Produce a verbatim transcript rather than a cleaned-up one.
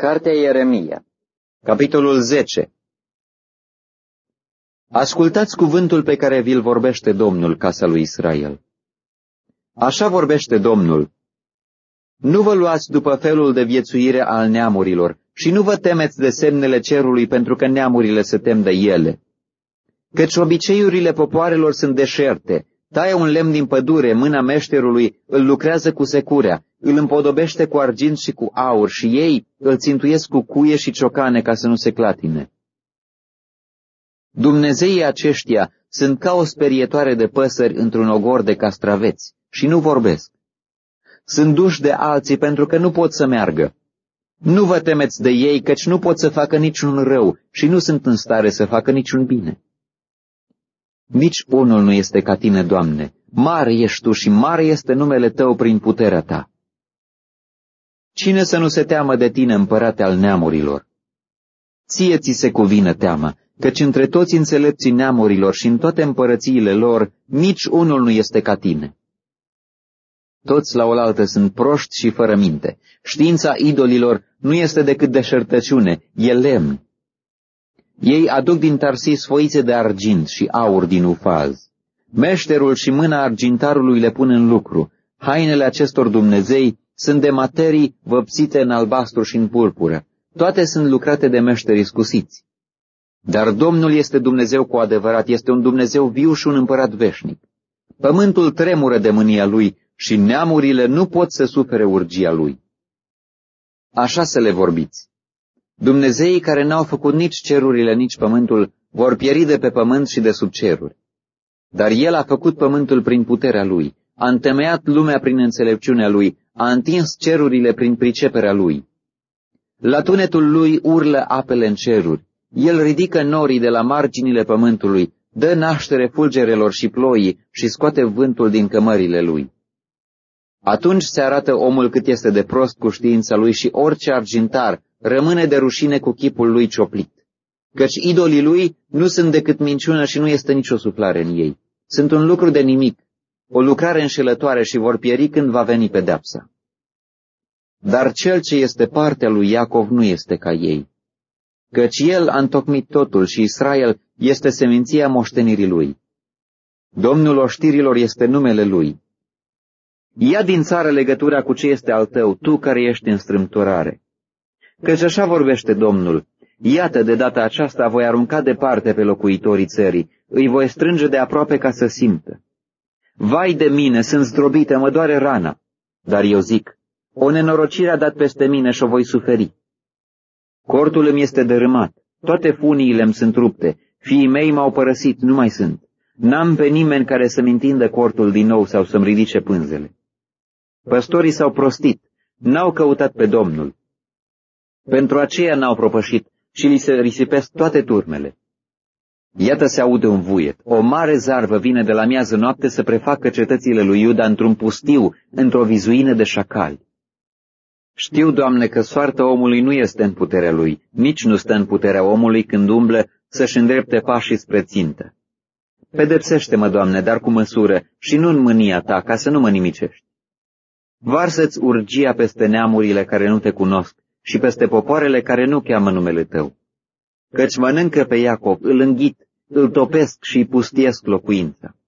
Cartea Ieremia, capitolul zece. Ascultați cuvântul pe care vi-l vorbește Domnul, casa lui Israel. Așa vorbește Domnul: nu vă luați după felul de viețuire al neamurilor și nu vă temeți de semnele cerului, pentru că neamurile se tem de ele. Căci obiceiurile popoarelor sunt deșerte, taie un lemn din pădure, mâna meșterului îl lucrează cu securea, îl împodobește cu argint și cu aur și ei îl țintuiesc cu cuie și ciocane ca să nu se clatine. Dumnezeii aceștia sunt ca o sperietoare de păsări într-un ogor de castraveți și nu vorbesc. Sunt duși de alții pentru că nu pot să meargă. Nu vă temeți de ei, căci nu pot să facă niciun rău și nu sunt în stare să facă niciun bine. Nici unul nu este ca tine, Doamne, mare ești Tu și mare este numele Tău prin puterea Ta. Cine să nu se teamă de Tine, Împărate al neamurilor? Ție ți se cuvine teama, căci între toți înțelepții neamurilor și în toate împărățiile lor, nici unul nu este ca Tine. Toți la oaltă sunt proști și fără minte. Știința idolilor nu este decât deșertăciune, e lemn. Ei aduc din Tarsis foițe de argint și aur din Ufaz. Meșterul și mâna argintarului le pun în lucru. Hainele acestor dumnezei sunt de materii văpsite în albastru și în purpură. Toate sunt lucrate de meșteri iscusiți. Dar Domnul este Dumnezeu cu adevărat, este un Dumnezeu viu și un împărat veșnic. Pământul tremură de mânia Lui și neamurile nu pot să sufere urgia Lui. Așa să le vorbiți: Dumnezeii care n-au făcut nici cerurile, nici pământul, vor pieri de pe pământ și de sub ceruri. Dar El a făcut pământul prin puterea Lui, a întemeiat lumea prin înțelepciunea Lui, a întins cerurile prin priceperea Lui. La tunetul Lui urlă apele în ceruri, El ridică norii de la marginile pământului, dă naștere fulgerelor și ploii și scoate vântul din cămările Lui. Atunci se arată omul cât este de prost cu știința lui și orice argintar rămâne de rușine cu chipul lui cioplit. Căci idolii lui nu sunt decât minciună și nu este nicio suflare în ei. Sunt un lucru de nimic, o lucrare înșelătoare și vor pieri când va veni pedeapsa. Dar cel ce este partea lui Iacov nu este ca ei, căci el a întocmit totul și Israel este seminția moștenirii lui. Domnul oștirilor este numele lui. Ia din țară legătura cu ce este al tău, tu care ești în strâmtorare. Căci așa vorbește Domnul: iată, de data aceasta voi arunca departe pe locuitorii țării, îi voi strânge de aproape ca să simtă. Vai de mine, sunt zdrobită, mă doare rana. Dar eu zic: o nenorocire a dat peste mine și o voi suferi. Cortul îmi este dărâmat, toate funiile îmi sunt rupte, fiii mei m-au părăsit, nu mai sunt. N-am pe nimeni care să-mi întindă cortul din nou sau să-mi ridice pânzele. Păstorii s-au prostit, n-au căutat pe Domnul. Pentru aceea n-au propășit și li se risipesc toate turmele. Iată se aude un vuiet, o mare zarvă vine de la miază noapte să prefacă cetățile lui Iuda într-un pustiu, într-o vizuină de șacali. Știu, Doamne, că soarta omului nu este în puterea lui, nici nu stă în puterea omului când umblă să-și îndrepte pașii spre țintă. Pedepsește-mă, Doamne, dar cu măsură și nu în mânia Ta, ca să nu mă nimicești. Varsă-ți urgia peste neamurile care nu Te cunosc și peste popoarele care nu cheamă numele Tău. Căci mănâncă pe Iacov, îl înghit, îl topesc și îi pustiesc locuința.